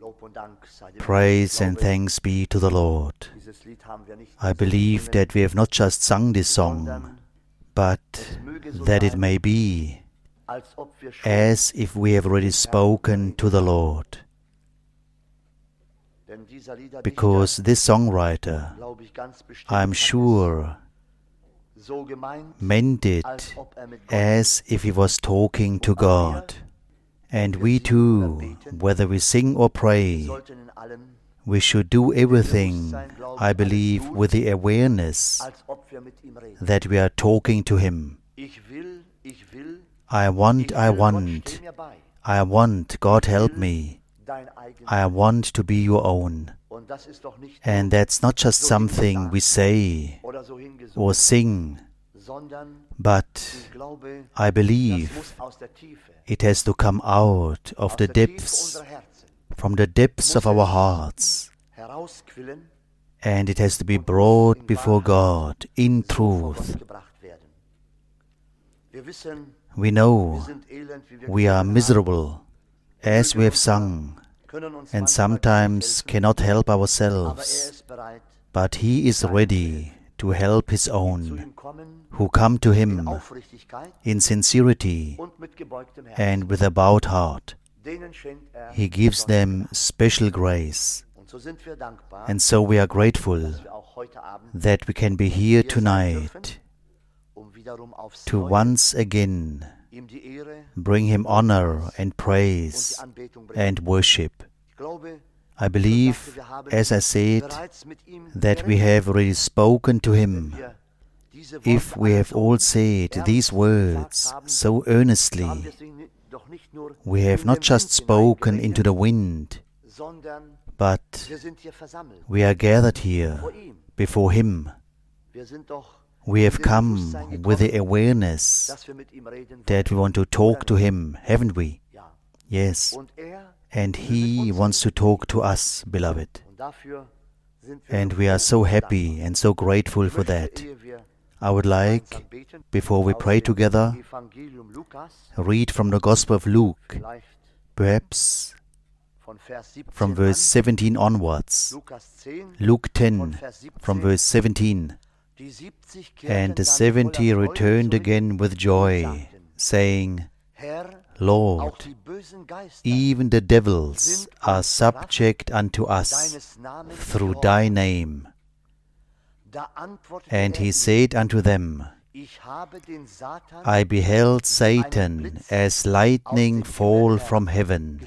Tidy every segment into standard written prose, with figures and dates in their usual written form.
Praise and thanks be to the Lord. I believe that we have not just sung this song, but that it may be as if we have already spoken to the Lord. Because this songwriter, I am sure, meant it as if he was talking to God. And we too, whether we sing or pray, we should do everything, I believe, with the awareness that we are talking to Him. I want, God help me. I want to be your own. And that's not just something we say or sing, but I believe it has to come out of the depths, from the depths of our hearts, and it has to be brought before God in truth. We know we are miserable, as we have sung, and sometimes cannot help ourselves, but He is ready to help His own, who come to Him in sincerity and with a bowed heart. He gives them special grace. And so we are grateful that we can be here tonight to once again bring Him honor and praise and worship. I believe, as I said, that we have already spoken to Him. If we have all said these words so earnestly, we have not just spoken into the wind, but we are gathered here before Him. We have come with the awareness that we want to talk to Him, haven't we? Yes. And He wants to talk to us, beloved. And we are so happy and so grateful for that. I would like, before we pray together, read from the Gospel of Luke, perhaps from verse 17 onwards. Luke 10, from verse 17. And the 70 returned again with joy, saying, Lord, even the devils are subject unto us through Thy name. And He said unto them, I beheld Satan as lightning fall from heaven.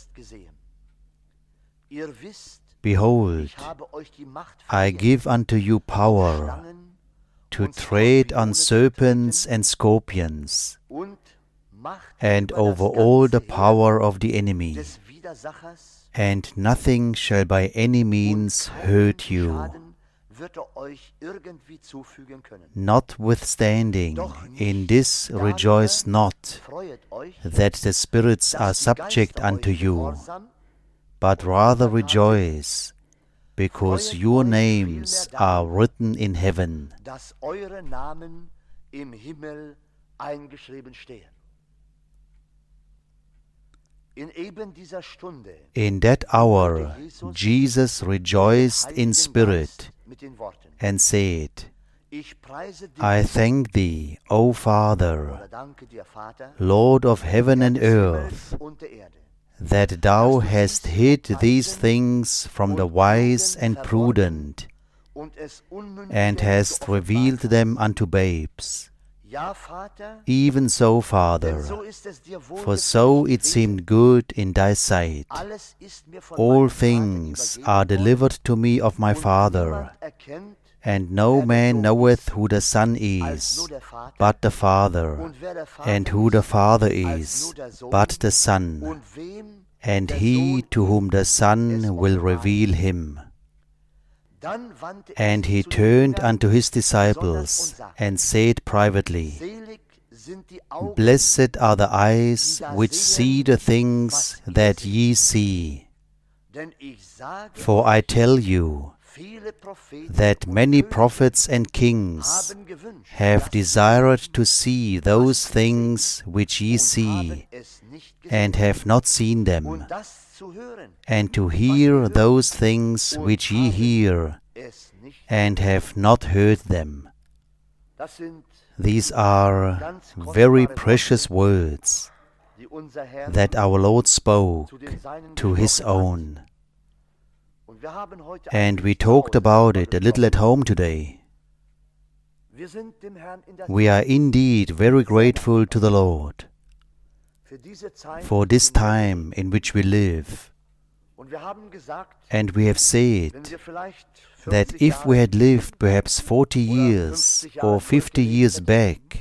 Behold, I give unto you power to tread on serpents and scorpions, and over all the power of the enemy, and nothing shall by any means hurt you. Notwithstanding, in this rejoice not, that the spirits are subject unto you, but rather rejoice, because your names are written in heaven. In that hour Jesus rejoiced in spirit and said, I thank Thee, O Father, Lord of heaven and earth, that Thou hast hid these things from the wise and prudent, and hast revealed them unto babes. Even so, Father, for so it seemed good in Thy sight. All things are delivered to me of my Father, and no man knoweth who the Son is, but the Father, and who the Father is, but the Son, and he to whom the Son will reveal Him. And He turned unto His disciples, and said privately, Blessed are the eyes which see the things that ye see. For I tell you, that many prophets and kings have desired to see those things which ye see, and have not seen them, and to hear those things which ye hear, and have not heard them. These are very precious words that our Lord spoke to His own. And we talked about it a little at home today. We are indeed very grateful to the Lord for this time in which we live. And we have said that if we had lived perhaps 40 years or 50 years back,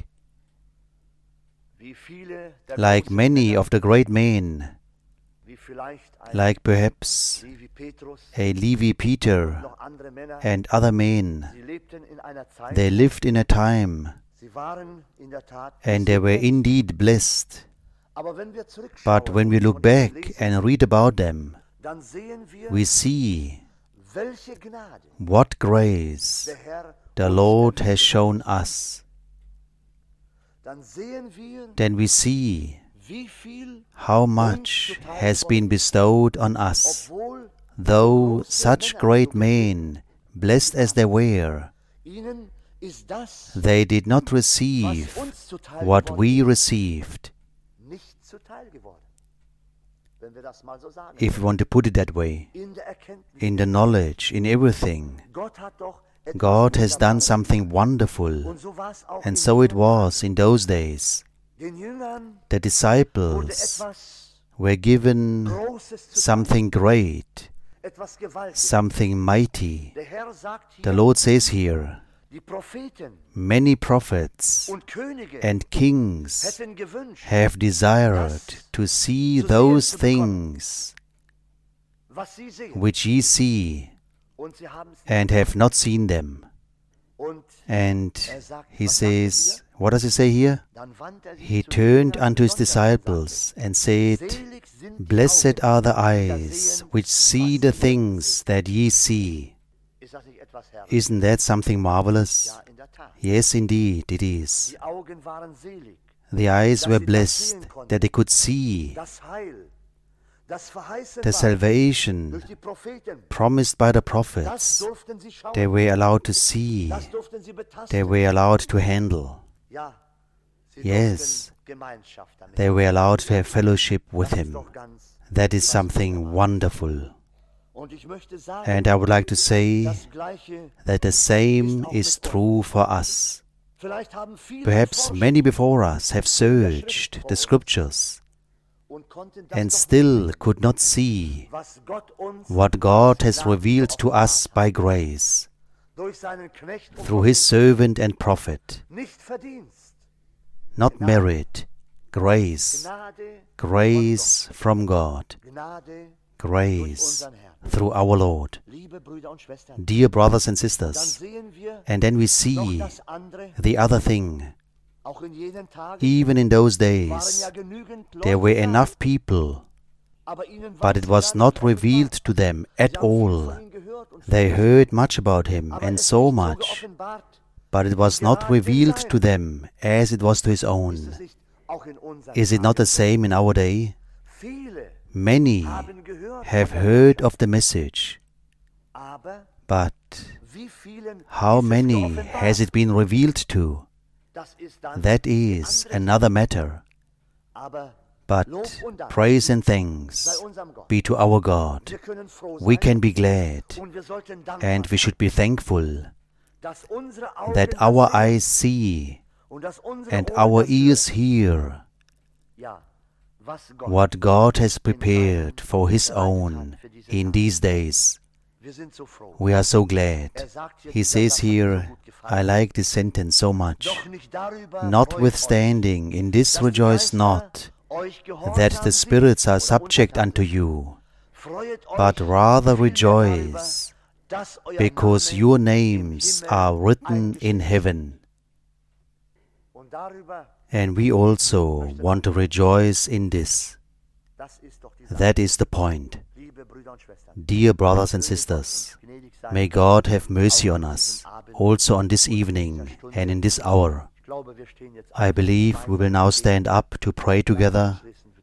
like many of the great men, like perhaps a Levi Peter and other men, they lived in a time and they were indeed blessed. But when we look back and read about them, we see what grace the Lord has shown us. Then we see how much has been bestowed on us, though such great men, blessed as they were, they did not receive what we received. If we want to put it that way, in the knowledge, in everything, God has done something wonderful, and so it was in those days. The disciples were given something great, something mighty. The Lord says here, many prophets and kings have desired to see those things which ye see, and have not seen them. And He says, what does He say here? He turned unto His disciples and said, Blessed are the eyes which see the things that ye see. Isn't that something marvelous? Yes, indeed, it is. The eyes were blessed that they could see the salvation promised by the prophets. They were allowed to see. They were allowed to handle. Yes, they were allowed to have fellowship with Him. That is something wonderful. And I would like to say that the same is true for us. Perhaps many before us have searched the Scriptures and still could not see what God has revealed to us by grace through His servant and prophet. Not merit, grace, grace from God, grace through our Lord. Dear brothers and sisters, and then we see the other thing. Even in those days, there were enough people, but it was not revealed to them at all. They heard much about Him and so much, but it was not revealed to them as it was to His own. Is it not the same in our day? Many have heard of the message, but how many has it been revealed to? That is another matter. But praise and thanks be to our God. We can be glad, and we should be thankful that our eyes see and our ears hear what God has prepared for His own in these days. We are so glad. He says here, I like this sentence so much. Notwithstanding, in this rejoice not, that the spirits are subject unto you, but rather rejoice, because your names are written in heaven. And we also want to rejoice in this. That is the point. Dear brothers and sisters, may God have mercy on us, also on this evening and in this hour. I believe we will now stand up to pray together,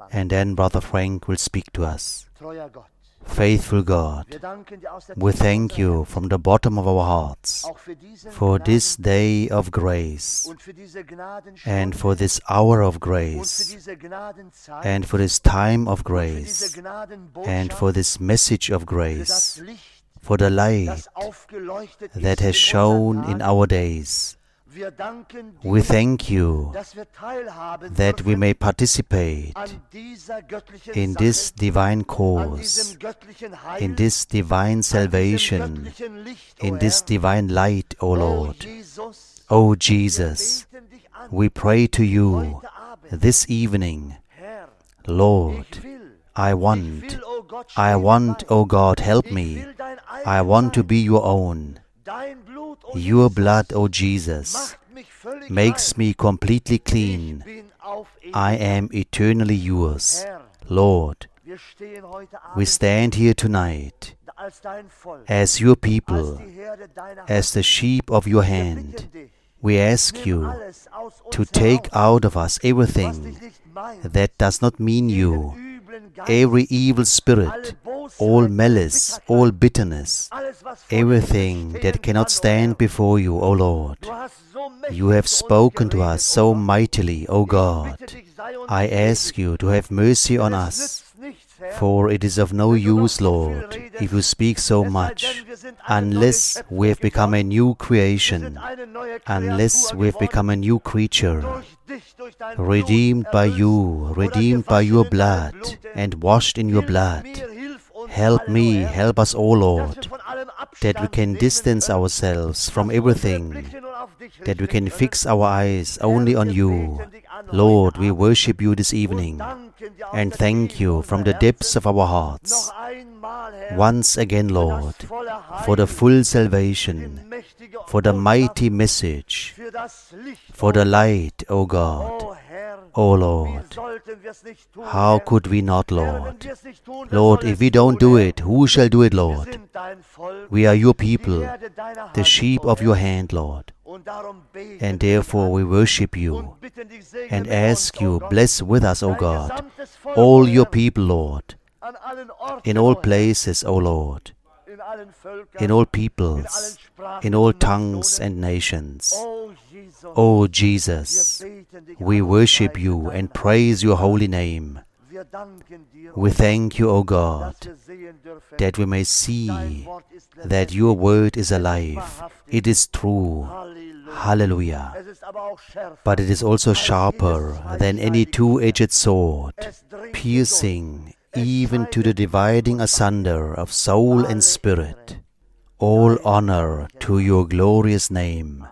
and then Brother Frank will speak to us. Treuer Gott, Faithful God, wir danken dir aus der we Tiefe thank unserer you Herzen, from the bottom of our hearts auch für diesen for this Gnaden- day of grace und für diese Gnadenstunde and for this hour of und für grace diese Gnadenzeit and for this time of und für diese grace Gnadenbotschaft, and for this message of für das grace, Licht, for the light das aufgeleuchtet that ist has in shown unseren in Tagen. our days. Wir danken We dir, thank you dass wir teilhaben that we dürfen may participate an dieser göttlichen in Sache, this divine an cause, diesem göttlichen Heil, in this divine an diesem salvation, göttlichen Licht, o in this Herr. divine light, O O Lord. Jesus, O wir Jesus, beten dich an, we pray to you heute Abend, this evening, Herr, Lord, ich will, I ich want, will, o Gott, I stehen want, bei. O God, help Ich me. will dein I eigen want to sein. be your own. Dein Blut, o Your Jesus, blood, O Jesus, macht mich völlig makes rein. me completely Ich clean. bin auf I ewig. am eternally yours. Herr, Lord, wir stehen heute we Abend stand here tonight als dein Volk, as your als people, die Herde deiner as the sheep of your Wir hand. bitten dich, We ask nimm you alles aus to uns take heraus, out of us was dich everything nicht meint, that does not mean jeden you, üblen Geist, every evil alle spirit, Bosheit, all alle malice, Bitterkeit, all bitterness, alles, was vor dir everything bestehen that cannot kann, o stand Herr. before you, O Lord. Du hast so mächtig You have zu uns spoken to geredet, us o so Gott. mightily, O Ich God. bitte dich, sei uns I ask gnädig, you to have mercy denn on es us, nützt nichts, Herr, for it is of no wenn du noch use, so viel Lord, redest, if you speak so es sei much, denn, wir sind eine neue unless Schöpfung we have become a geworden. new Wir sind creation, eine neue unless Kreatur we have become a geworden, new creature, durch dich, durch dein Blut redeemed by erlöst you, oder redeemed by gewaschen your in deinem blood, Blute. and washed in your Hilf blood. mir, hilf uns Help allen, o me, Herr, help us, O dass Lord, wir von allem that we Abstand can nehmen distance können, ourselves from dass wir unsere everything, Blicke nur auf dich that we richten can können. fix our eyes Herr, only on wir you. beten dich an Lord, heute we Abend worship you this und evening danken dir aus and der thank Tiefe you from the unserer depths Herzen of our hearts, noch einmal, Herr, once again, für Lord, das volle for the Heil, full für die salvation, mächtige for the Botschaft, mighty message, für das Licht, for o the Gott. light, O God. O Herr, O wie Lord, sollten wir es nicht tun, how Herr? could we not, Herr, wenn Lord? wir es nicht tun, wer Lord, soll if es we don't tun, do Herr? it, who shall do it, Wir Lord? sind dein Volk, We are your die people, Herde deiner the Hand, sheep o of your Herr. hand, Lord. Und darum beten And wir dich therefore we an worship you und bitten dich, segne and mit uns, ask o you, Gott, bless with us, O dein God, gesamtes Volk, all o your Herr, people, Lord, an allen Orten, in all o Herr, places, O Lord, in allen Völkern, in all in allen peoples, Sprachen in all und tongues Nationen. and nations. O Jesus, O wir Jesus, beten dich we an und worship preisen you deinen and praise your holy name. Wir danken dir, We o thank you, O Gott, God, dass wir sehen dürfen, that we may dein see Wort ist that lebendig, your word is es ist alive. wahrhaftig. It is true. Halleluja. Hallelujah. Es ist aber auch schärfer But it is also als jedes sharper than any zweischneidige two-edged sword, Es dringt piercing hindurch. even to the Es dividing scheidet asunder of soul Alle and spirit. Ehre. All Deine honor Herrlichkeit. to your glorious name.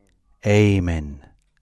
Amen. Amen.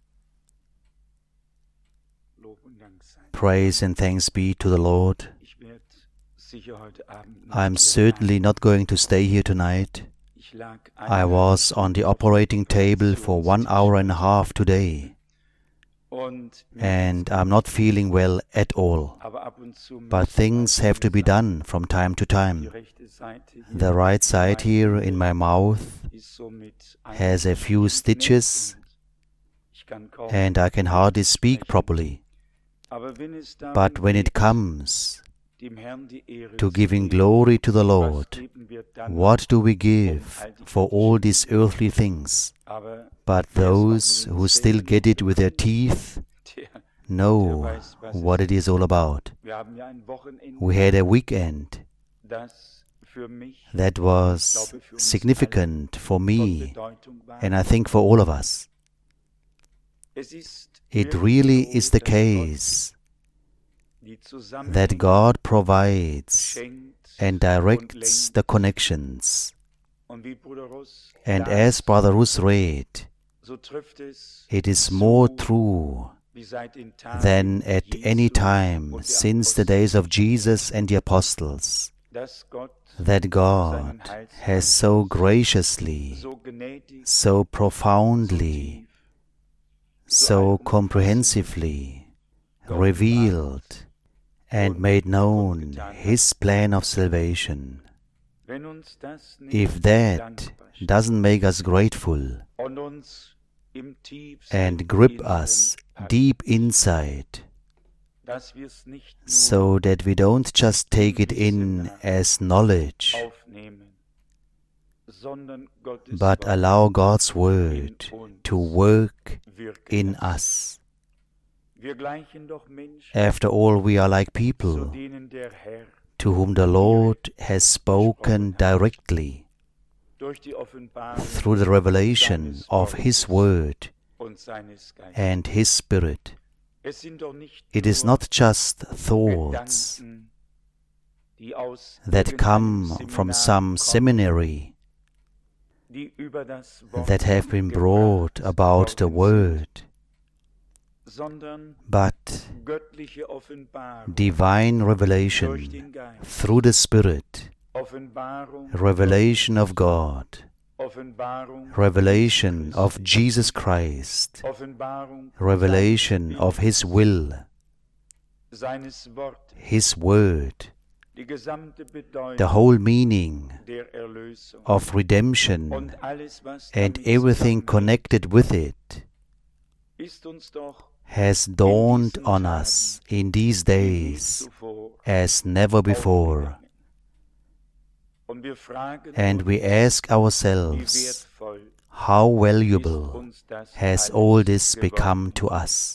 Lob und Dank sei. Praise and thanks be to the Lord. Ich werde sicher heute Abend nicht I'm hier certainly bleiben. not going to stay here tonight. Ich lag I was on the operating table for 1 hour and a half today, und mir and geht's I'm not feeling well at all. aber ab und zu But müssen things mal have to be Dinge done from time to sein. Die time. rechte Seite hier The right side here in my mouth ist so mit has a few eingeknickt stitches, und ich kann kaum and I can hardly speak sprechen. properly. Aber wenn es darum But when it geht, comes dem Herrn die Ehre to zu giving geben, glory to the was Lord, geben wir dann? what do we give for all these earthly things? Aber But those who still get it with their teeth der, know what it is all about. wir haben ja ein Wochenende, We had a weekend das für mich that was significant for von me, Bedeutung war. and I think for all of us. Es ist It wirklich really so, is the dass Gott case die that Zusammenhänge God provides schenkt and und directs lenkt. the connections. Und wie Bruder Russ And las, as Brother Russ read, so trifft es it is more zu, true wie seit den Tagen than at any Jesu time und der since the Apostel, days of Jesus and the apostles, dass Gott that God seinen Heilsplan has so graciously, so gnädig, so so profoundly, tief, so allumfassend comprehensively revealed and made known His plan of salvation. wenn uns das nicht If that dankbar stimmt doesn't make us grateful und uns im tiefsten and grip Inneren us packt, deep inside, dass wir es nicht nur so that we don't just take it in as knowledge, aufnehmen, sondern Gottes but Wort allow God's in Word uns to work wirken in lassen. us. Wir gleichen doch Menschen, After all, we are like zu people denen der Herr to whom the Lord has spoken directly durch die Offenbarung through the revelation seines of His Wortes Word und seines Geistes. and His Spirit. Es sind doch nicht It is nur not just thoughts Gedanken, die aus that irgendeinem come from Seminar some kommen, seminary die über das Wort that have been brought gebracht about the worden Word, sind, sondern but göttliche Offenbarung divine durch revelation den Geist, through the Spirit, Offenbarung, revelation of God, Offenbarung, revelation of Jesus Christ, Offenbarung revelation of His will, seines Wort, His Word, die gesamte Bedeutung the whole meaning der Erlösung of redemption und alles, was and damit everything zusammenhängt, connected with it ist uns doch has dawned on us in these wie nie days zuvor as never before. aufgegangen. Und wir fragen And we uns, ask wie ourselves, wertvoll how ist valuable uns das has alles all this geworden. become to us?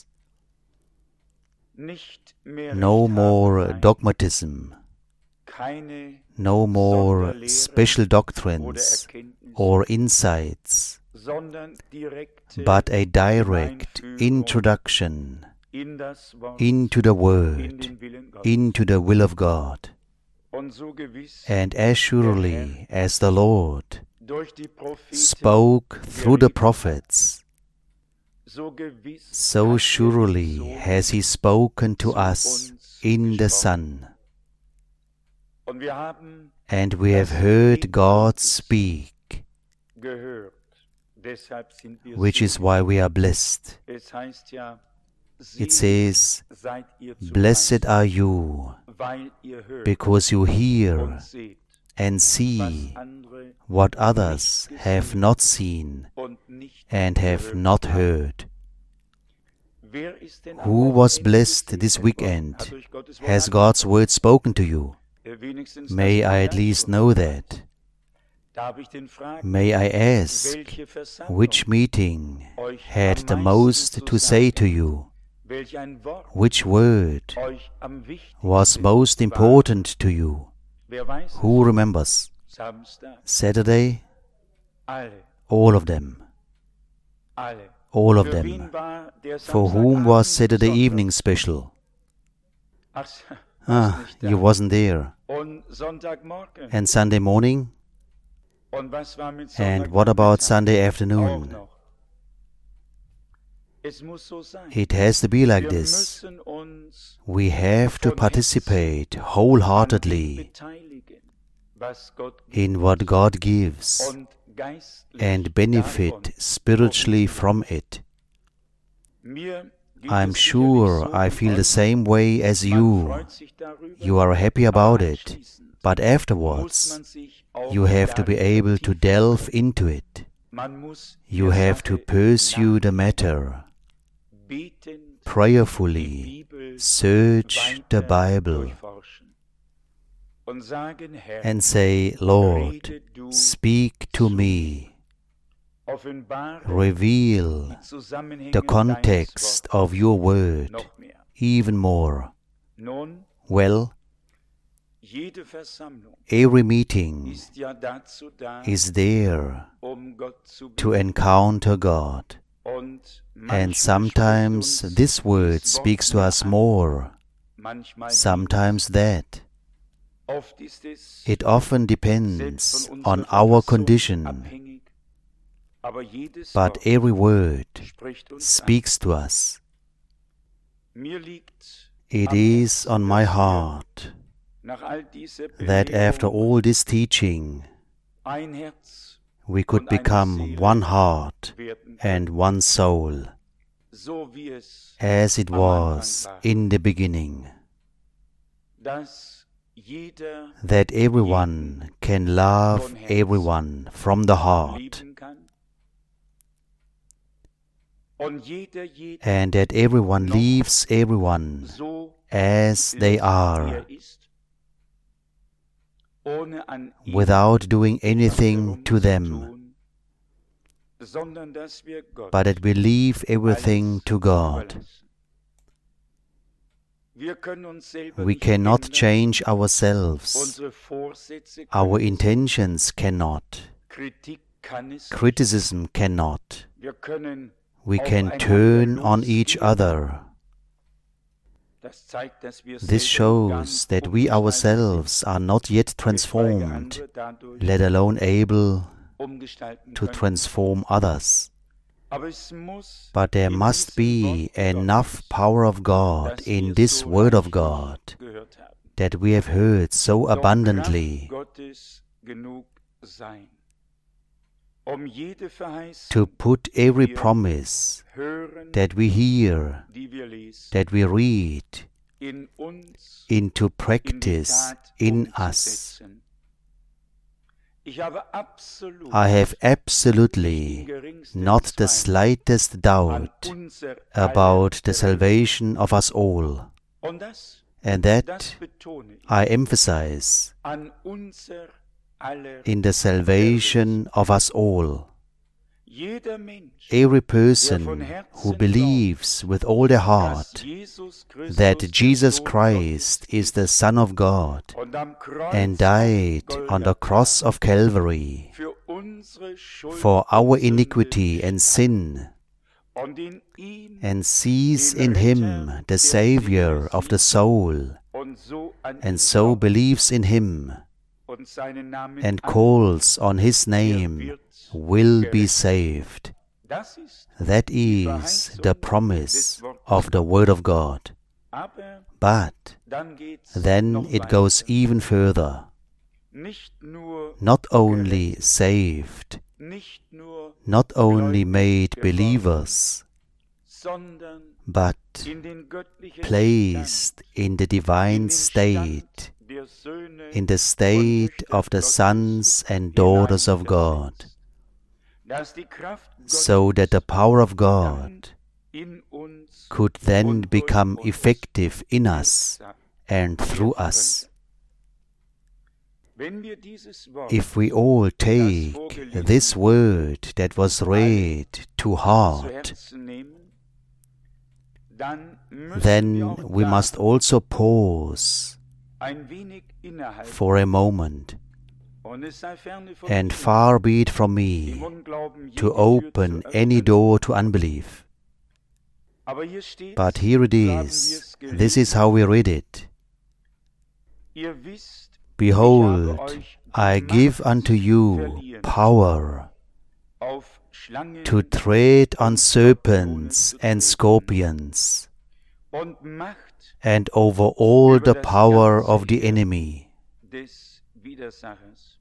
Nicht mehr No more Rechthaberei, dogmatism, keine no more Sonderlehre special oder doctrines Erkenntnis, or insights, sondern direkte but a direct Hineinführung introduction in das Wort, into the in Word, den Willen Gottes. into the will of God. Und so gewiss And as surely as the Lord durch die Propheten spoke through the geredet hat, prophets, so gewiss so hat surely so has He spoken to zu us uns in the gesprochen. Son. Und wir haben And we have heard God speak, gehört. Deshalb sind wir which is why we are blessed. Es heißt ja, It selig says, seid ihr zu Blessed are you, weil ihr hört because you hear und seht, and was see andere what others have not seen und nicht and have gehört not haben. heard. Wer ist denn am Who was Wochenende blessed gesegnet this worden? weekend? Hat durch Gottes Wort Has God's word spoken to you? wenigstens May das I at Mandat least schon know gehabt? that? Darf ich denn fragen, May I ask, welche Versammlung which meeting euch had the am most meisten to say to sagen, you? welch ein Wort Which word euch am wichtigsten was most war? important to you? Wer weiß es? Who remembers? Samstag, Saturday? alle, All of them. alle. All of Für them. wen war der For whom was Samstagabend Saturday besonders? evening special? Ach, warst Ah, nicht da. you wasn't there. Und Sonntagmorgen. And Sunday morning? Und was war mit And what about Sonntagnachmittag? Sunday Auch afternoon? noch. Es muss so sein. It has to be like Wir this. müssen uns We have to von participate an dem wholeheartedly beteiligen, was Gott in what God gives und geistlich and benefit davon spiritually from it. Mir geht I'm es sure sicherlich so I wie feel the euch. same way as Man you. freut sich darüber, You are happy aber about it, anschließend but muss afterwards man sich auch you have to be darüber able to tief delve kümmern. into it. Man muss You der have to Sache pursue the nachgehen, matter, betend die prayerfully Bibel search the weiter Bible durchforschen und sagen, Herr, and say, Lord, rede du speak to zu me, offenbare reveal die Zusammenhänge the deines context of your word Wortes noch mehr. even more. Nun, Well, jede Versammlung every meeting ist ja dazu da, is there Gott zu to begegnen. encounter God. Und And manchmal sometimes spricht uns this word dies Wort speaks to mehr us an, more, manchmal sometimes that. weniger. Oft ist es It often selbst depends von on unserer our Verfassung condition, abhängig, aber jedes but Wort every word spricht uns speaks to us. an. Mir liegt It am is Herzen, on my dass wir heart nach all dieser that after Belehrung all this teaching ein Herz we could und eine become Seele one heart werden können, and one soul, so wie es as it am Anfang was war, in the beginning, dass jeder that everyone can love everyone from the heart, lieben kann und jeder and that everyone leaves everyone so as they wie are, er ist, ohne an ihm without doing anything to them, herumzutun, sondern dass wir Gott but that we leave everything alles to God. überlassen. Wir können uns selber We nicht cannot ändern, change ourselves. unsere Vorsätze Our können es, intentions cannot. Kritik kann es, Criticism cannot. wir können We can aufeinander turn on each losgehen. other. Das zeigt, dass wir This selber gar shows nicht that we umgestaltet ourselves are not yet sind, geschweige transformed, andere dadurch let alone able umgestalten to können. transform others. Aber es muss But there in must diesem be Wort enough Gottes, power of God das in wir this so Word of reichlich God gehört haben, that we have heard so doch abundantly Kraft Gottes genug sein, jede to Verheißung, put every wir promise hören, that we hear, die wir lesen, that we read, in uns into in die practice Tat in us. umzusetzen. Ich habe absolut I have den absolutely geringsten not the Zweifel slightest an doubt unser about the aller salvation of us all, Und das and das that betone ich, I emphasize an unser aller in the salvation of us all. jeder Mensch, Every person who believes with all their dass heart Jesus Christus that der Jesus Sohn Christ Gottes is the Son of God und am Kreuz and auf died on the Golgatha cross of Calvary für unsere Schuld for und our Sünde iniquity and sin, und in ihm and sees in Him the Savior of the soul, und so an and ihn so glaubt believes in Him und seinen Namen and annimmt, calls on His der name, wird will be gerettet. saved. Das ist That die is the Verheißung promise des Wortes of the Word of God. Aber But dann geht's then noch it weiter. goes even further. Nicht nur Not only saved, nicht nur not only gläubig made geworden, believers, sondern but in den göttlichen placed in the Stand, in divine den state, Stand der Söhne in the und state Töchter of the Gottes sons and daughters of God, hineinversetzt, dass die Kraft so that the power of dann God in uns could then und durch become uns effective in us wirksam and through werden us. könnte. Wenn wir dieses Wort If we all take this word that was read to zu heart, Herzen nehmen, dann müssen then wir auch we da must also pause ein wenig innehalten. for a moment, Und es sei ferne von and mir, far be it from im me Unglauben to jede Tür open zu any öffnen. door to unbelief. Aber hier steht, But here it so haben is, wir's gelesen, this is how we read it. ihr wisst, Behold, ich habe euch I die give Macht unto you verliehen, power auf Schlangen to tread on und serpents Skorpione zu and treten scorpions, und Macht and over all über the das power ganze of the Heer enemy, des Widersachers.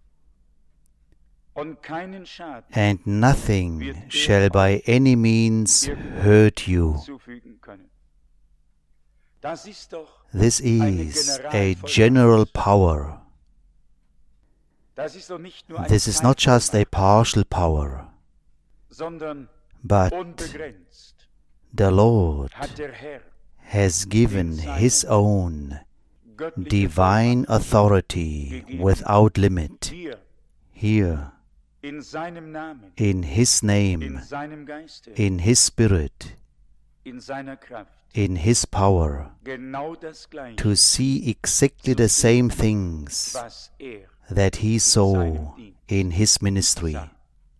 Und keinen Schaden and nothing shall by any means hurt you. zufügen können. Das ist doch This is a general power. Das ist doch nicht nur eine This is not just a Zeitvollmacht, partial power, sondern but unbegrenzt the Lord hat der Herr has given His own göttliche divine Vollmacht authority gegeben, without limit dir here in seinem Namen, in His in name, seinem Geiste, in His Spirit, in seiner Kraft, in His power genau das Gleiche, to see exactly the same things was er that He saw in His ministry. sah.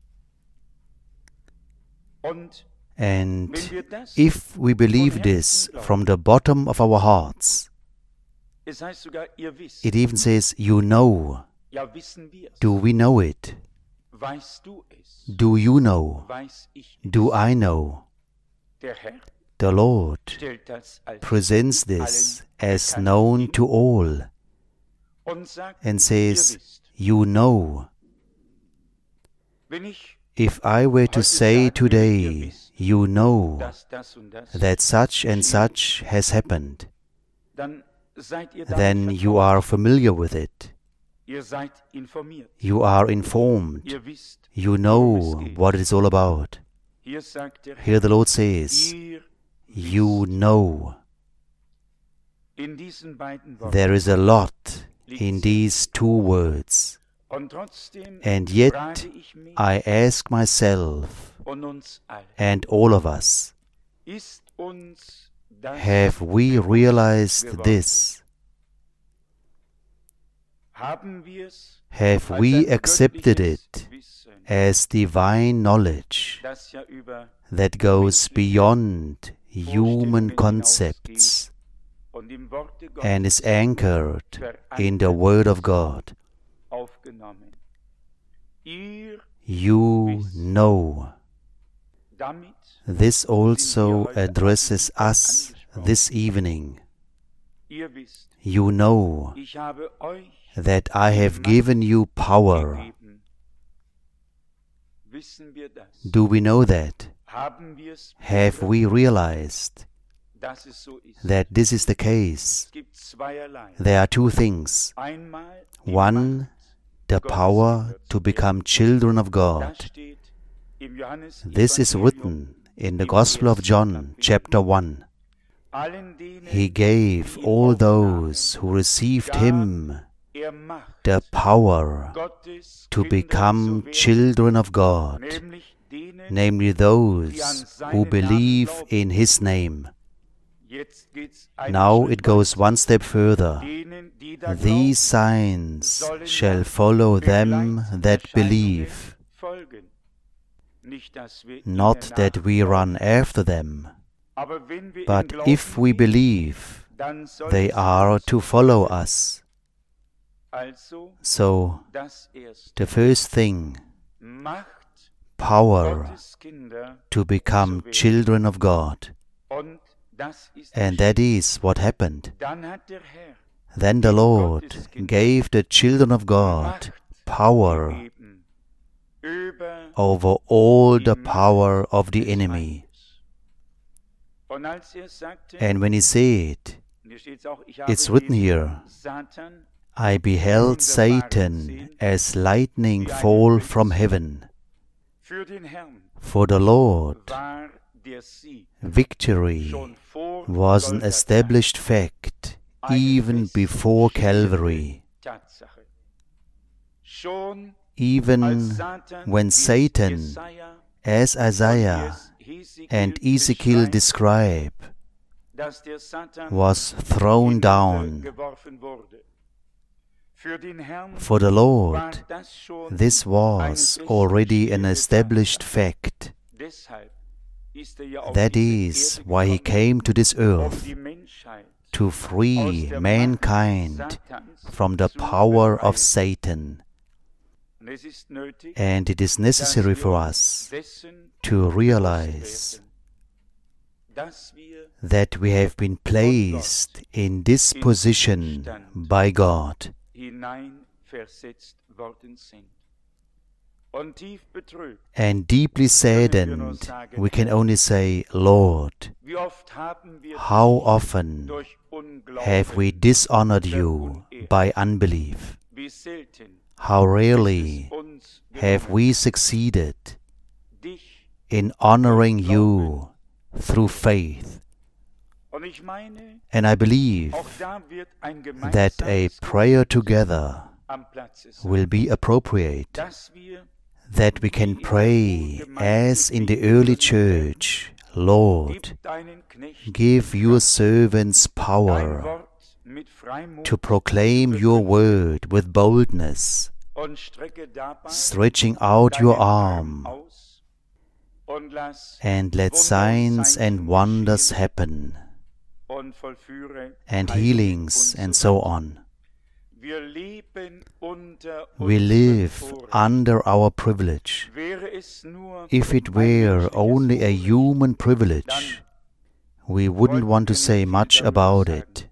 Und And wenn wir das, if we believe this from the bottom of our hearts, es heißt sogar, ihr wisst, it even says, you know. ja wissen wir es, Do we know it? weißt du es, Do you know? weiß ich es. Do I know? Der Herr The Lord stellt das als presents this as known to all und sagt, and ihr says, wisst, you know. wenn ich If I were to say today, you know das und das, that such and such has happened, dann seid ihr damit then you vertraut. are familiar with it. Ihr seid informiert. You are informed. Ihr wisst, You know what it is all about. hier sagt der Herr, Here the Lord says, ihr you know. in diesen beiden Worten. There is a lot in these two words. Und trotzdem And yet frage ich mich I ask myself und uns alle, and all of us, ist uns das have we bewusst realized geworden? this? Haben wir's Have als we ein accepted göttliches it Wissen, as divine knowledge das ja über that goes beyond human Vorstellungen concepts und im Worte Gottes and is anchored in the Word of God? aufgenommen? Ihr You know. damit This also addresses us this evening. ihr wisst, You know ich habe euch that I have given you power. gegeben. Wissen wir das? Do we know that? Haben wir's Have we realized dass es so ist? that this is the case? Es gibt zweierlei. There are two things. Einmal die One, Macht, the power to become children of das God. steht im Johannes This is written in the Gospel of John, chapter 1. allen denen He gave all those who received Him Macht, the power Gottes to Kinder become zu werden, children of God, nämlich denen, namely those who believe in His name. jetzt geht's einen Now Schritt it goes one step further. denen, die da These signs shall follow them that believe, folgen. Nicht, dass wir not ihnen that we run after them, aber wenn wir but im if Glauben we gehen, believe, dann sollen they sie are uns to follow us. Also So, das erste the first thing, Macht power Gottes Kinder to become children of God. und das ist And that is what happened. dann hat der Herr Then the Lord gave the children of God power gegeben über over all the die power Macht of the des enemy. Feindes. Und als sagte, And when he said, hier steht's auch, ich habe it's written den here, Satan I beheld Satan as lightning fall from heaven. für den Herrn For the Lord, war der Sieg victory schon vor was an Golgatha established fact even before Calvary. Tatsache. Schon Even als Satan when wie Satan, Jesaja as Isaiah and Ezekiel beschreibt, describe, dass der Satan was thrown down. geworfen wurde. Für den Herrn For the war Lord, das schon this was already an established fact. deshalb ist ja auf That diese is Erde why he gekommen, came to this earth, die Menschheit to free aus der mankind Macht Satans from the zu power of befreien. Satan. Und es ist nötig, And it is dass necessary wir for uns us dessen to bewusst realize werden, dass wir that we have been placed in this position by God. hineinversetzt worden sind. Und tief betrübt, And deeply saddened, we can only say, Lord, wie oft haben wir how often durch Unglauben, have we dishonored you by unbelief? wie selten How rarely es uns have gelungen, we succeeded dich. in honoring you through faith? Und ich meine, And I believe auch da wird ein that a gemeinsames prayer together am Platze sein, will be appropriate, dass wir that we can pray as in the early church, Lord, gib deinen Knechten give your servants dein power Wort mit Freimut to proclaim your word with boldness, und strecke dabei stretching out your deinen arm, aus und lass and let Wunder und signs Zeichen and wonders geschehen happen, und vollführe and Heilungen healings und and so so weiter. on. Wir leben unter We unserem live Vorrecht. under our privilege. Wäre es nur If it ein were menschliches only a Vorrecht, human privilege, we wouldn't want to say much about it.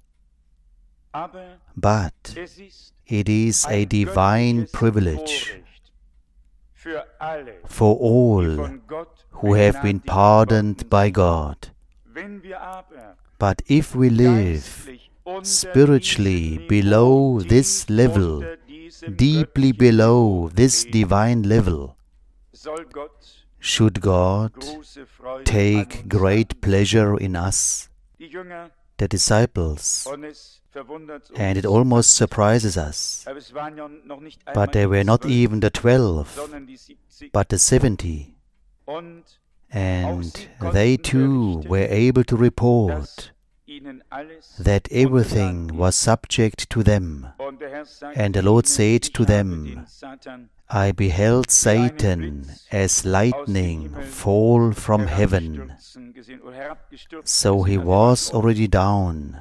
aber But es ist it is a ein divine göttliches privilege Vorrecht für alle, for die all von Gott who have been begnadigt pardoned worden by sind. God. Wenn wir aber But if we live geistlich unter spiritually diesem below Niveau, this tief level, unter diesem deeply göttlichen below Niveau this leben, divine level, soll Gott should God große Freude take an uns great haben. pleasure in us? Die Jünger the disciples, Und es verwundert uns, and it almost surprises us. aber es waren ja noch nicht einmal But they were die not 12, even the 12, sondern die 70. but the 70. Und And they too were able to dass report ihnen alles that everything was subject to them. und der Herr sagt And the Lord ihnen, said ich to habe them, den Satan I beheld Satan as lightning fall from heaven. herabstürzen gesehen oder herabgestürzt So he gesehen. was already down.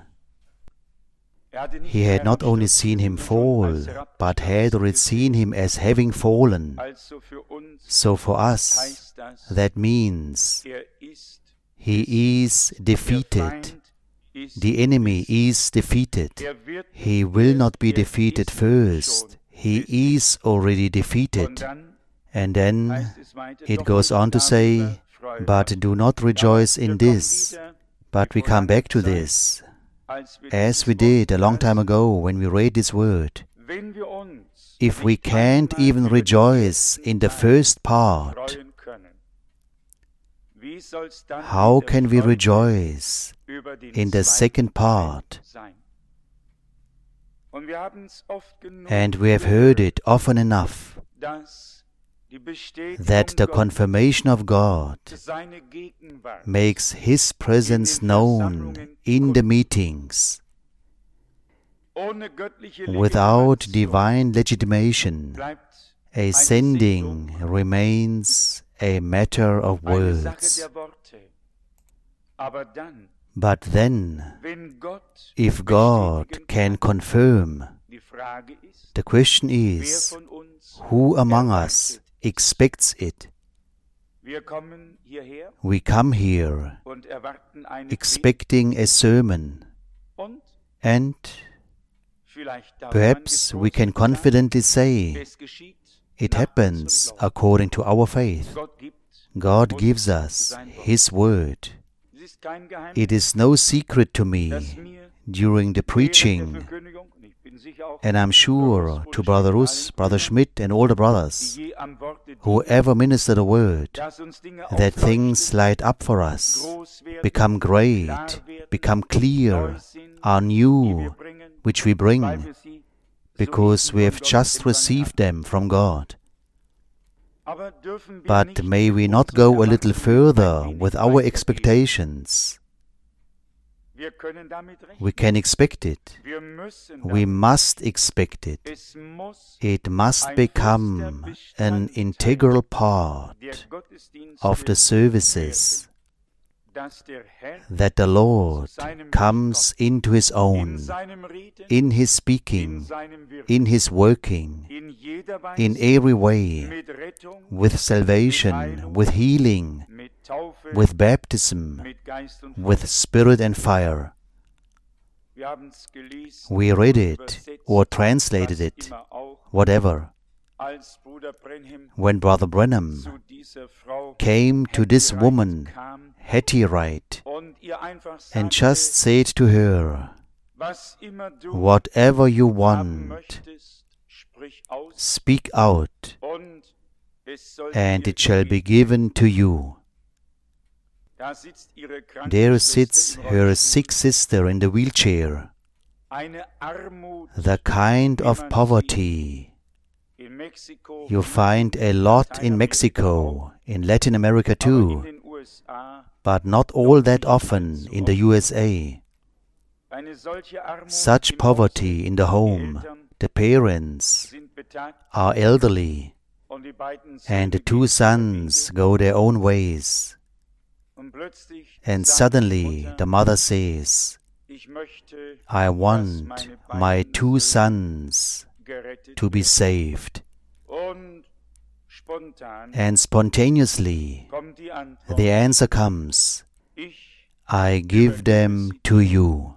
Er hatte nicht He had not only herabstürzen seen him gesehen, sondern als fall, but had already herabgestürzt seen him as having fallen. Also für uns So for us, heißt das, that means ist he is der defeated. Feind ist The enemy is defeated. wird He will not be er defeated ist first. schon He is already Und defeated. dann And then heißt es weiter, it doch goes on to darüber say, freuen but wir. do not rejoice Wir in kommen this. wieder, But we wie vor come back to langer Zeit, this, als wir as dieses we did a long Wort time lasen. ago when we read this word. Wenn wir uns If we nicht can't einmal even über den rejoice ersten in the Teil first part, freuen können, wie soll's dann how mit der can we Freude rejoice über den in the zweiten second Teil part? sein? Und wir haben's oft genug And we have heard it often enough, dass die Bestätigung that the Gottes, confirmation of God seine Gegenwart makes His presence known in the meetings. ohne göttliche Without Legitimation divine legitimation, bleibt a sending remains a matter of eine Sache words. der Worte. Aber dann, But then, wenn Gott if God bestätigen can confirm, die Frage ist, the question wer is, von uns, who among us expects it? wir kommen hierher We come here und erwarten eine expecting a sermon, Predigt und and vielleicht darf perhaps man we can getrost sagen, confidently say, es geschieht it nach happens unserem Glauben. according to our faith. Gott gibt God uns gives us sein Wort. His word. Es ist kein Geheimnis, It is no secret to dass me mir during the während der preaching, Verkündigung, und ich bin sicher auch and I'm sure to Brother Russ, Brother Schmidt, and all the brothers, die je am Worte dienen, who ever minister the word, dass uns Dinge that things aufleuchten, light up for us, groß werden, become great, klar werden, become clear, neu sind, are die new, wir bringen, which we weil bring, wir sie because we soeben have von Gott just empfangen received haben. them from God. Aber dürfen wir But nicht may we mit not unseren go a little Erwartungen further ein wenig with our weitergehen? expectations. Wir können damit rechnen. We can expect it. Wir müssen We damit. must expect it. Es muss It must ein become fester an Bestandteil integral der part Gottesdienste of the services dass der Herr that the Lord comes into His in own, seinem Reden, in His in speaking, seinem Wirken, in His working, in jeder Weise, in every way, mit Rettung, with salvation, with healing, mit Taufe, with baptism, mit Geist und with spirit and fire. Wir haben's gelesen, We read und it übersetzt, or translated was it, immer auch, whatever. als Bruder Brenham When Brother Branham zu dieser Frau came to this Hetty woman, kam Hetty Wright, und ihr einfach and sagte, just said to her, was immer du whatever you haben want, möchtest, sprich aus speak out, und es soll and dir it shall be gegeben. given to you. Da sitzt ihre kranke There Schwester sits im her Rollstuhl. sick sister in the wheelchair. Eine Armut The kind of poverty in Mexiko, you find a lot in Mexico, in Latin America aber in too, den USA. but not all that often in the USA. Eine solche Armut Such im poverty in the Haus. Die home. Eltern The parents sind betagt are elderly, und die beiden and the Söhne two gehen sons ihre go their own ways. Wege. Und plötzlich And sagt die suddenly Mutter, the mother says, ich möchte, I dass want meine my beiden two Söhne sons gerettet to be werden. saved. Und spontan And spontaneously kommt die Antwort, the answer comes, ich, I give them to you.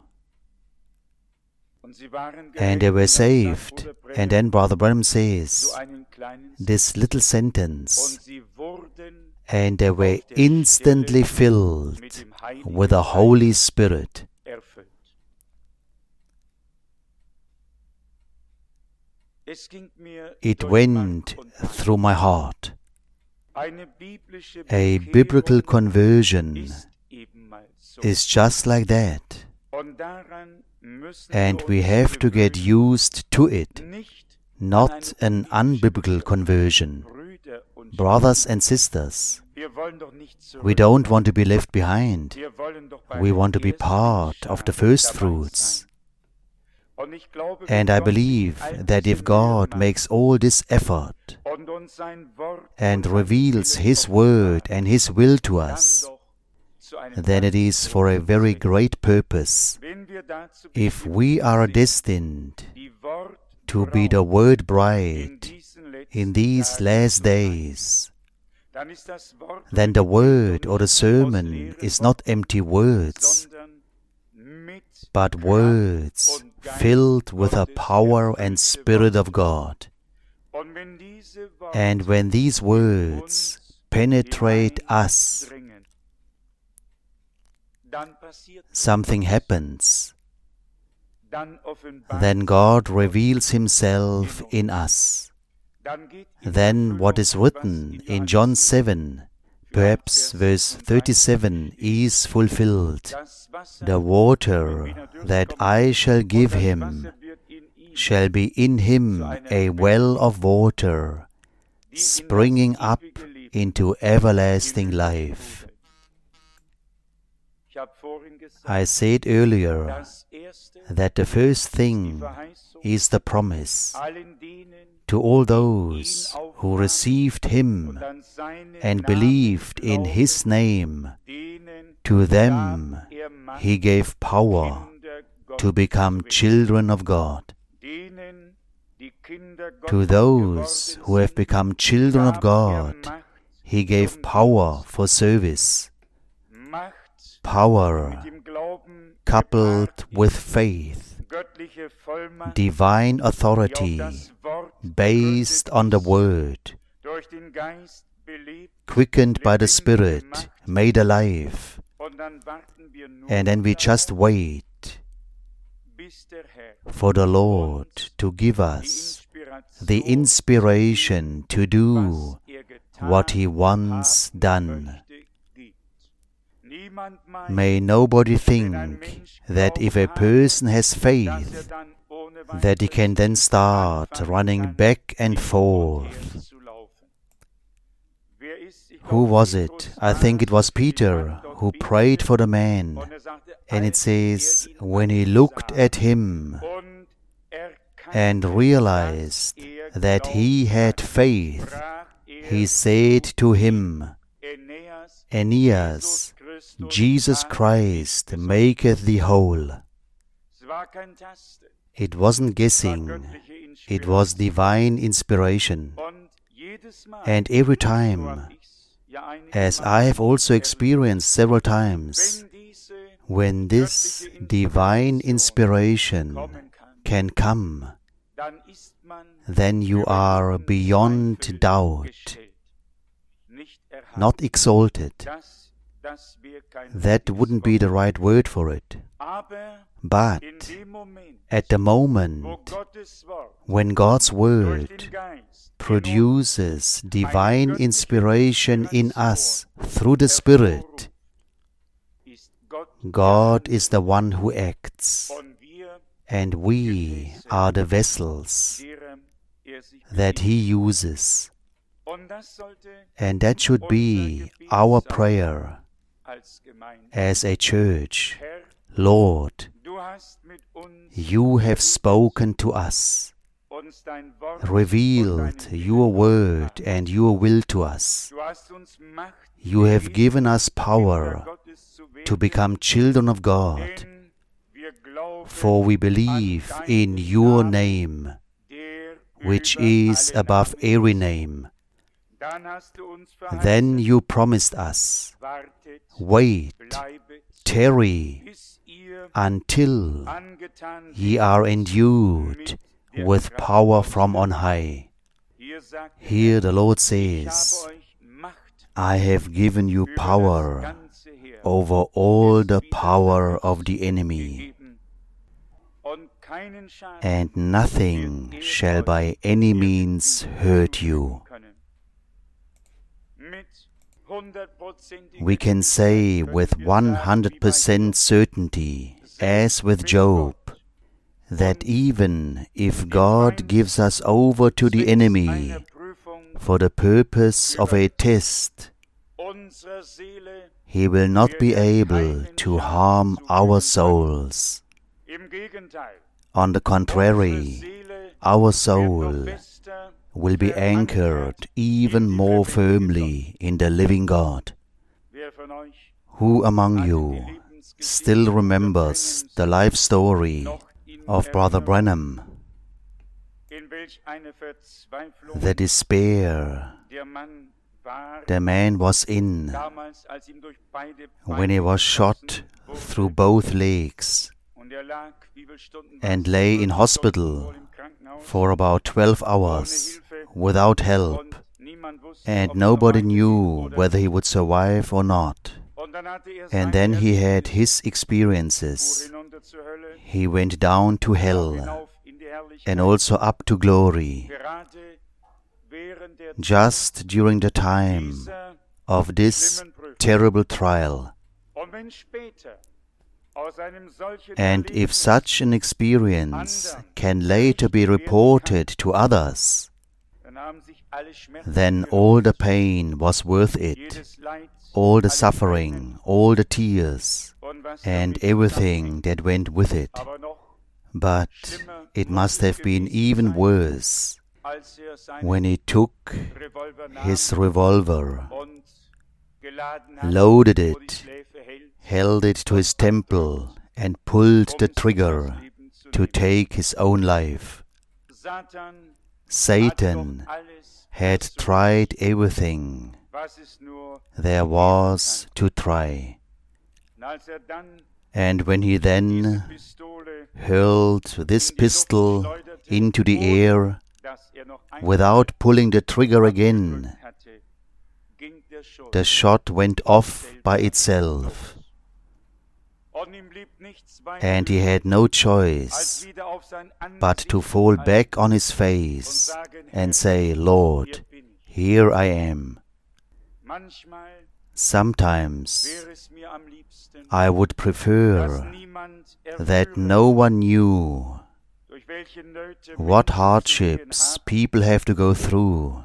und sie waren And they gerettet. were Und dann sagt saved. Bruder And Brenham then Brother Branham so says einen kleinen Satz. this little sentence, Und sie wurden and they were auf der instantly Stelle filled mit dem Heiligen with the Geist Holy Spirit. erfüllt. Es ging mir It durch went Mark und Bein. through my heart. Eine biblische A biblical Bekehrung conversion ist ebenmal so. is just like that. and we have to get used to it, not an unbiblical conversion. Brothers and sisters, we don't want to be left behind. We want to be part of the first fruits. And I believe that if God makes all this effort and reveals His Word and His will to us, then it is for a very great purpose. If we are destined to be the Word bride in these last days, then the Word or the sermon is not empty words, but words filled with the power and Spirit of God. And when these words penetrate us, something happens. Then God reveals Himself in us. Then what is written in John 7, perhaps verse 37, is fulfilled. The water that I shall give him shall be in him a well of water, springing up into everlasting life. I said earlier that the first thing is the promise to all those who received Him and believed in His name. To them He gave power to become children of God. To those who have become children of God, He gave power for service. Power coupled with faith, divine authority based on the Word, quickened by the Spirit, made alive. And then we just wait for the Lord to give us the inspiration to do what He wants done. May nobody think that if a person has faith, that he can then start running back and forth. Who was it? I think it was Peter who prayed for the man. And it says, when he looked at him and realized that he had faith, he said to him, Aeneas, Jesus Christ maketh thee whole. It wasn't guessing, it was divine inspiration. And every time, as I have also experienced several times, when this divine inspiration can come, then you are beyond doubt, not exalted. That wouldn't be the right word for it. But at the moment when God's Word produces divine inspiration in us through the Spirit, God is the one who acts, and we are the vessels that He uses. And that should be our prayer as a church. Lord, You have spoken to us, revealed Your Word and Your will to us. You have given us power to become children of God, for we believe in Your name, which is above every name. Then You promised us, wait, tarry, until ye are endued with power from on high. Here the Lord says, I have given you power over all the power of the enemy, and nothing shall by any means hurt you. We can say with 100% certainty as with Job, that even if God gives us over to the enemy for the purpose of a test, He will not be able to harm our souls. On the contrary, our soul will be anchored even more firmly in the living God. Who among you still remembers the life story of Brother Branham? The despair the man was in when he was shot through both legs and lay in hospital for about 12 hours without help, and nobody knew whether he would survive or not. And then he had his experiences. He went down to hell and also up to glory. Just during the time of this terrible trial. And if such an experience can later be reported to others, then all the pain was worth it, all the suffering, all the tears, and everything that went with it. But it must have been even worse when he took his revolver, loaded it, held it to his temple, and pulled the trigger to take his own life. Satan had tried everything there was to try. And when he then hurled this pistol into the air without pulling the trigger again, the shot went off by itself. And he had no choice but to fall back on his face and say, "Lord, here I am." Sometimes I would prefer that no one knew what hardships people have to go through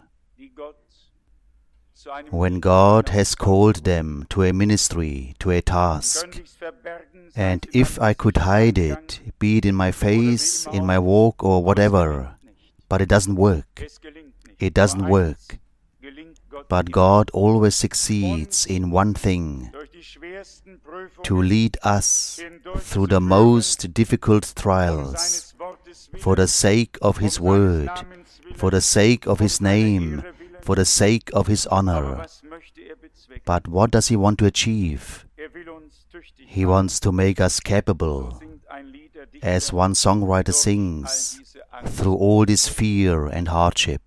when God has called them to a ministry, to a task. And if I could hide it, be it in my face, in my walk, or whatever, but it doesn't work. It doesn't work. But God always succeeds in one thing: to lead us through the most difficult trials for the sake of His Word, for the sake of His name, for the sake of His honor. But what does He want to achieve? He wants to make us capable, as one songwriter sings, through all this fear and hardship.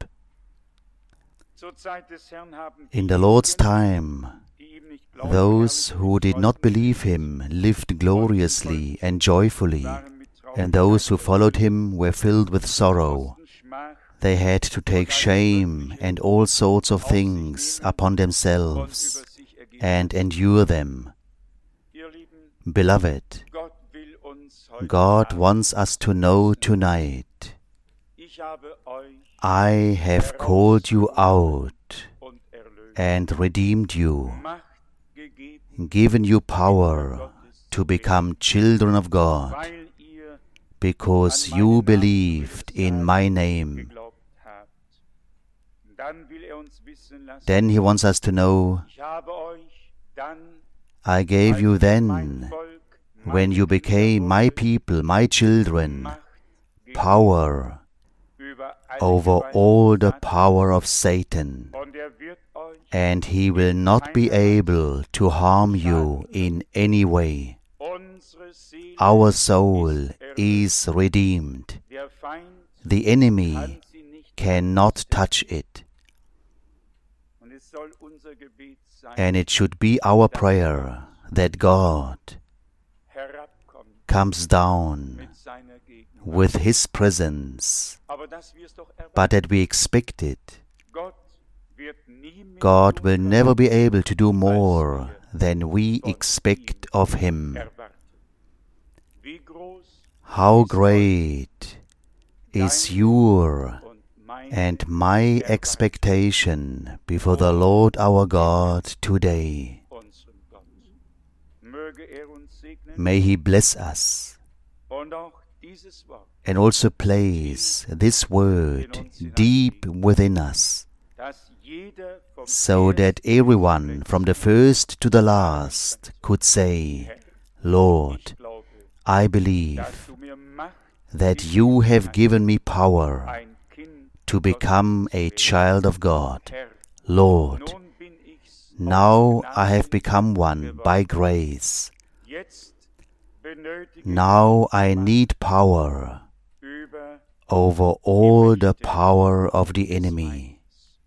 In the Lord's time, those who did not believe Him lived gloriously and joyfully, and those who followed Him were filled with sorrow. They had to take shame and all sorts of things upon themselves and endure them. Beloved, God wants us to know tonight, I have called you out and redeemed you, given you power to become children of God, because you believed in my name. Then He wants us to know, I gave you then, when you became my people, my children, power over all the power of Satan, and he will not be able to harm you in any way. Our soul is redeemed. The enemy cannot touch it. And it should be our prayer that God comes down with His presence, but that we expect it. God will never be able to do more than we expect of Him. How great is your and my expectation before the Lord our God today. May He bless us and also place this word deep within us, so that everyone from the first to the last could say, Lord, I believe that you have given me power to become a child of God. Lord, now I have become one by grace. Now I need power over all the power of the enemy.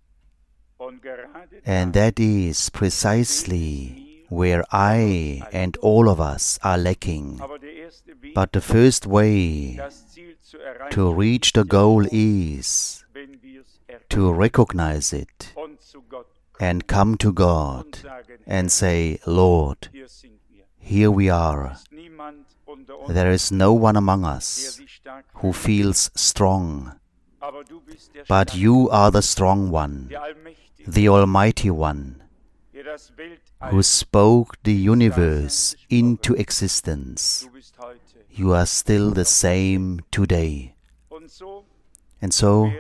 And that is precisely where I and all of us are lacking. But the first way to reach the goal is to recognize it and come to God and say, Lord, here we are. There is no one among us who feels strong, but you are the strong one, the Almighty One, who spoke the universe into existence. You are still the same today. And so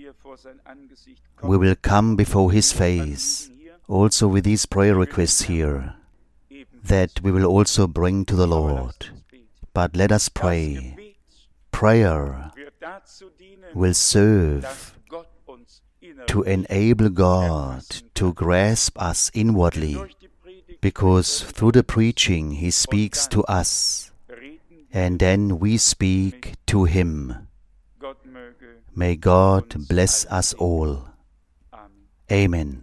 we will come before His face, also with these prayer requests here, that we will also bring to the Lord. But let us pray. Prayer will serve to enable God to grasp us inwardly, because through the preaching He speaks to us, and then we speak to Him. May God bless us all. Amen.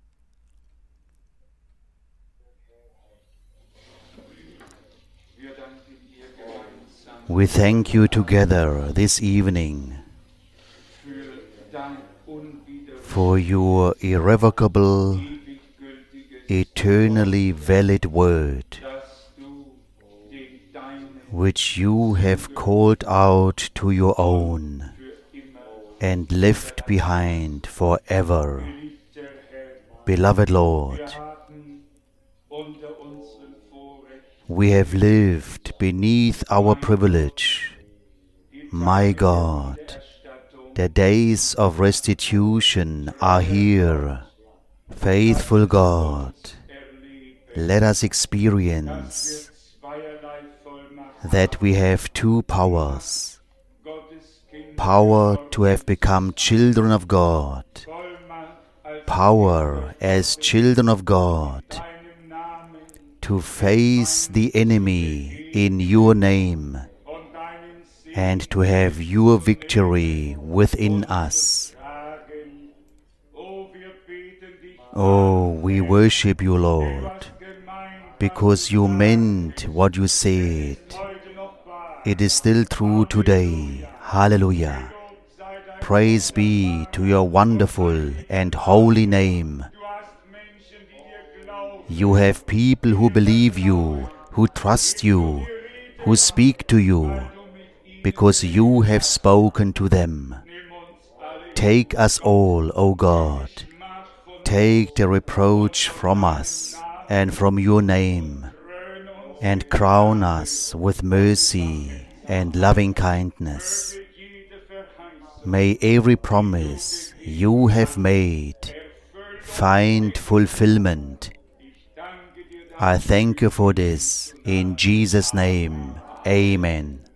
We thank you together this evening for your irrevocable, eternally valid word, which you have called out to your own and left behind forever. Beloved Lord, we have lived beneath our privilege. My God, the days of restitution are here. Faithful God, let us experience that we have two powers. Power to have become children of God. Power as children of God to face the enemy in your name and to have your victory within us. Oh, we worship you, Lord, because you meant what you said. It is still true today. Hallelujah. Praise be to your wonderful and holy name. You have people who believe you, who trust you, who speak to you, because you have spoken to them. Take us all, O God. Take the reproach from us and from your name, and crown us with mercy and loving kindness. May every promise you have made find fulfillment. I thank you for this. In Jesus' name, amen.